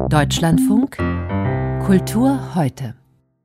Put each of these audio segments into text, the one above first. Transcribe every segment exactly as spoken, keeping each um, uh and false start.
Deutschlandfunk Kultur heute.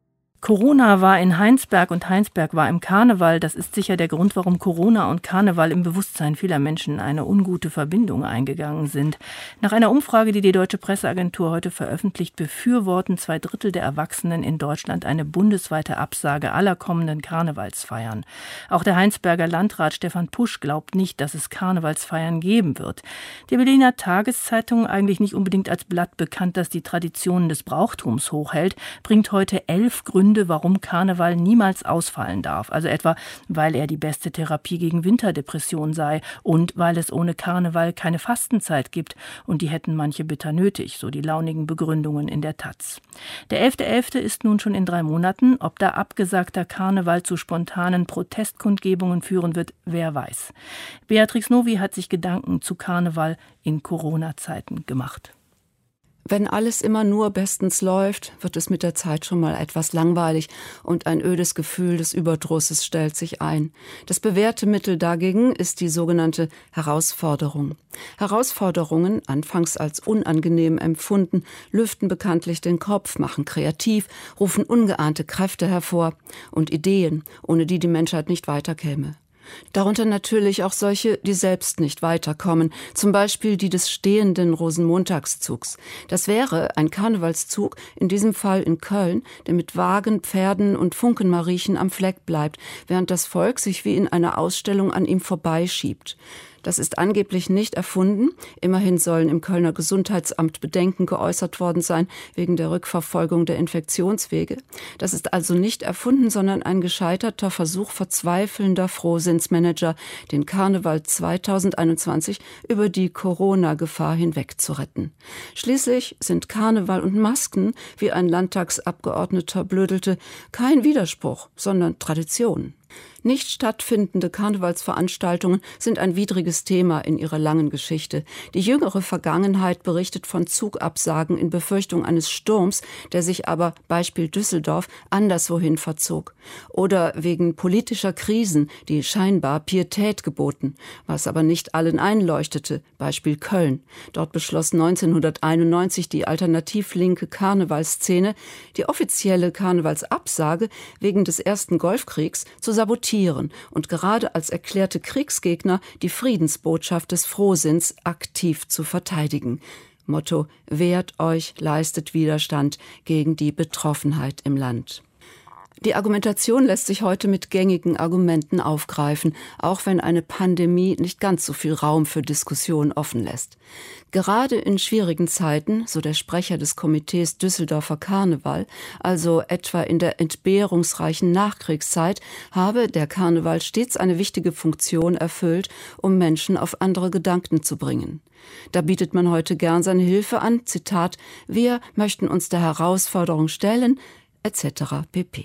Corona war in Heinsberg und Heinsberg war im Karneval. Das ist sicher der Grund, warum Corona und Karneval im Bewusstsein vieler Menschen eine ungute Verbindung eingegangen sind. Nach einer Umfrage, die die Deutsche Presseagentur heute veröffentlicht, befürworten zwei Drittel der Erwachsenen in Deutschland eine bundesweite Absage aller kommenden Karnevalsfeiern. Auch der Heinsberger Landrat Stefan Pusch glaubt nicht, dass es Karnevalsfeiern geben wird. Die Berliner Tageszeitung, eigentlich nicht unbedingt als Blatt bekannt, das die Traditionen des Brauchtums hochhält, bringt heute elf Gründe, warum Karneval niemals ausfallen darf. Also etwa, weil er die beste Therapie gegen Winterdepression sei und weil es ohne Karneval keine Fastenzeit gibt und die hätten manche bitter nötig, so die launigen Begründungen in der Taz. Der elfter elfter ist nun schon in drei Monaten. Ob da abgesagter Karneval zu spontanen Protestkundgebungen führen wird, wer weiß. Beatrix Novi hat sich Gedanken zu Karneval in Corona-Zeiten gemacht. Wenn alles immer nur bestens läuft, wird es mit der Zeit schon mal etwas langweilig und ein ödes Gefühl des Überdrusses stellt sich ein. Das bewährte Mittel dagegen ist die sogenannte Herausforderung. Herausforderungen, anfangs als unangenehm empfunden, lüften bekanntlich den Kopf, machen kreativ, rufen ungeahnte Kräfte hervor und Ideen, ohne die die Menschheit nicht weiterkäme. Darunter natürlich auch solche, die selbst nicht weiterkommen, zum Beispiel die des stehenden Rosenmontagszugs. Das wäre ein Karnevalszug, in diesem Fall in Köln, der mit Wagen, Pferden und Funkenmariechen am Fleck bleibt, während das Volk sich wie in einer Ausstellung an ihm vorbeischiebt. Das ist angeblich nicht erfunden. Immerhin sollen im Kölner Gesundheitsamt Bedenken geäußert worden sein wegen der Rückverfolgung der Infektionswege. Das ist also nicht erfunden, sondern ein gescheiterter Versuch verzweifelnder Frohsinnsmanager, den Karneval zweitausendeinundzwanzig über die Corona-Gefahr hinweg zu retten. Schließlich sind Karneval und Masken, wie ein Landtagsabgeordneter blödelte, kein Widerspruch, sondern Tradition. Nicht stattfindende Karnevalsveranstaltungen sind ein widriges Thema in ihrer langen Geschichte. Die jüngere Vergangenheit berichtet von Zugabsagen in Befürchtung eines Sturms, der sich aber, Beispiel Düsseldorf, anderswohin verzog. Oder wegen politischer Krisen, die scheinbar Pietät geboten, was aber nicht allen einleuchtete, Beispiel Köln. Dort beschloss neunzehnhunderteinundneunzig die alternativ-linke Karnevalsszene, die offizielle Karnevalsabsage wegen des ersten Golfkriegs zu sabotieren und gerade als erklärte Kriegsgegner die Friedensbotschaft des Frohsinns aktiv zu verteidigen. Motto: Wehrt euch, leistet Widerstand gegen die Betroffenheit im Land. Die Argumentation lässt sich heute mit gängigen Argumenten aufgreifen, auch wenn eine Pandemie nicht ganz so viel Raum für Diskussion offen lässt. Gerade in schwierigen Zeiten, so der Sprecher des Komitees Düsseldorfer Karneval, also etwa in der entbehrungsreichen Nachkriegszeit, habe der Karneval stets eine wichtige Funktion erfüllt, um Menschen auf andere Gedanken zu bringen. Da bietet man heute gern seine Hilfe an, Zitat: Wir möchten uns der Herausforderung stellen, et cetera pp.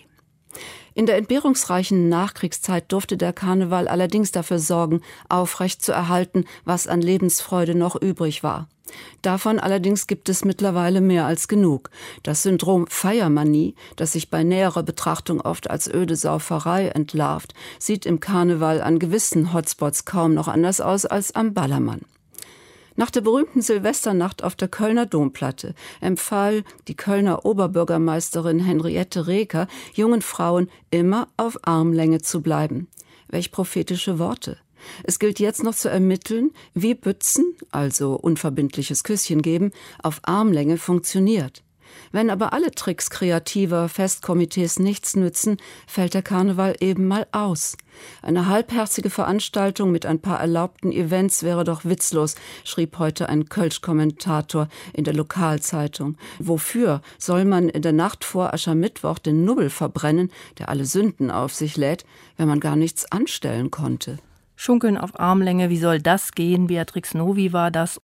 In der entbehrungsreichen Nachkriegszeit durfte der Karneval allerdings dafür sorgen, aufrecht zu erhalten, was an Lebensfreude noch übrig war. Davon allerdings gibt es mittlerweile mehr als genug. Das Syndrom Feiermanie, das sich bei näherer Betrachtung oft als öde Sauferei entlarvt, sieht im Karneval an gewissen Hotspots kaum noch anders aus als am Ballermann. Nach der berühmten Silvesternacht auf der Kölner Domplatte empfahl die Kölner Oberbürgermeisterin Henriette Reker jungen Frauen, immer auf Armlänge zu bleiben. Welch prophetische Worte! Es gilt jetzt noch zu ermitteln, wie Bützen, also unverbindliches Küsschen geben, auf Armlänge funktioniert. Wenn aber alle Tricks kreativer Festkomitees nichts nützen, fällt der Karneval eben mal aus. Eine halbherzige Veranstaltung mit ein paar erlaubten Events wäre doch witzlos, schrieb heute ein Kölsch-Kommentator in der Lokalzeitung. Wofür soll man in der Nacht vor Aschermittwoch den Nubbel verbrennen, der alle Sünden auf sich lädt, wenn man gar nichts anstellen konnte? Schunkeln auf Armlänge, wie soll das gehen? Beatrix Novi war das.